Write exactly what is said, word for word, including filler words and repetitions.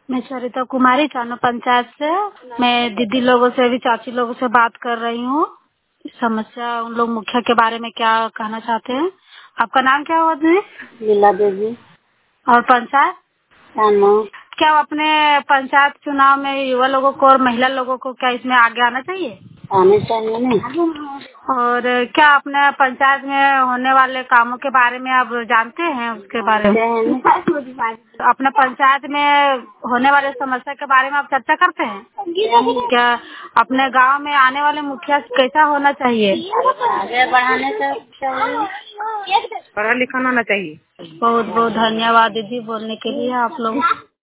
मैं सरिता कुमारी चानो पंचायत से। मैं दीदी लोगों से भी चाची लोगों से बात कर रही हूँ। समस्या उन लोग मुखिया के बारे में क्या कहना चाहते हैं। आपका नाम क्या हुआ दीदी? लीला देवी। और पंचायत चानो। क्या अपने पंचायत चुनाव में युवा लोगों को और महिला लोगों को क्या इसमें आगे आना चाहिए? आने चाहिए नहीं। और क्या अपने पंचायत में होने वाले कामों के बारे में आप जानते हैं? उसके बारे में अपने पंचायत में होने वाले समस्या के बारे में आप चर्चा करते हैं क्या? अपने गांव में आने वाले मुखिया कैसा होना चाहिए? आगे बढ़ाने चाहिए, पढ़ा लिखा होना चाहिए। बहुत बहुत धन्यवाद दीदी बोलने के लिए आप लोग।